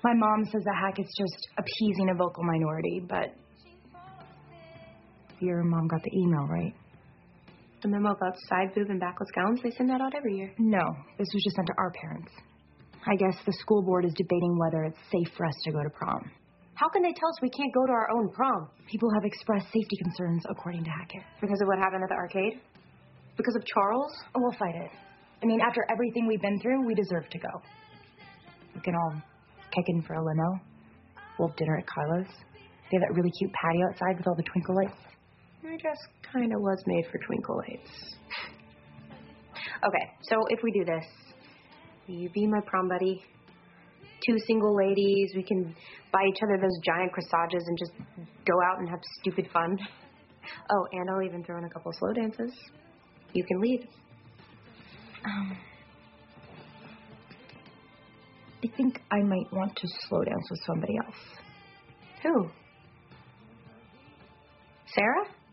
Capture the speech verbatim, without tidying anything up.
My mom says that Hackett's just appeasing a vocal minority, but your mom got the email, right? The memo about side boob and backless gowns? They send that out every year. No, this was just sent to our parents. I guess the school board is debating whether it's safe for us to go to prom. How can they tell us we can't go to our own prom? People have expressed safety concerns, according to Hackett. Because of what happened at the arcade? Because of Charles? Oh, we'll fight it. I mean, after everything we've been through, we deserve to go. We can all kick in for a limo. We'll have dinner at Carlos. They have that really cute patio outside with all the twinkle lights. I guess kind of was made for twinkle lights. Okay, so if we do this, will you be my prom buddy? Two single ladies, we can buy each other those giant corsages and just go out and have stupid fun. Oh, and I'll even throw in a couple slow dances. You can lead. Um, I think I might want to slow dance with somebody else. Who? Sarah?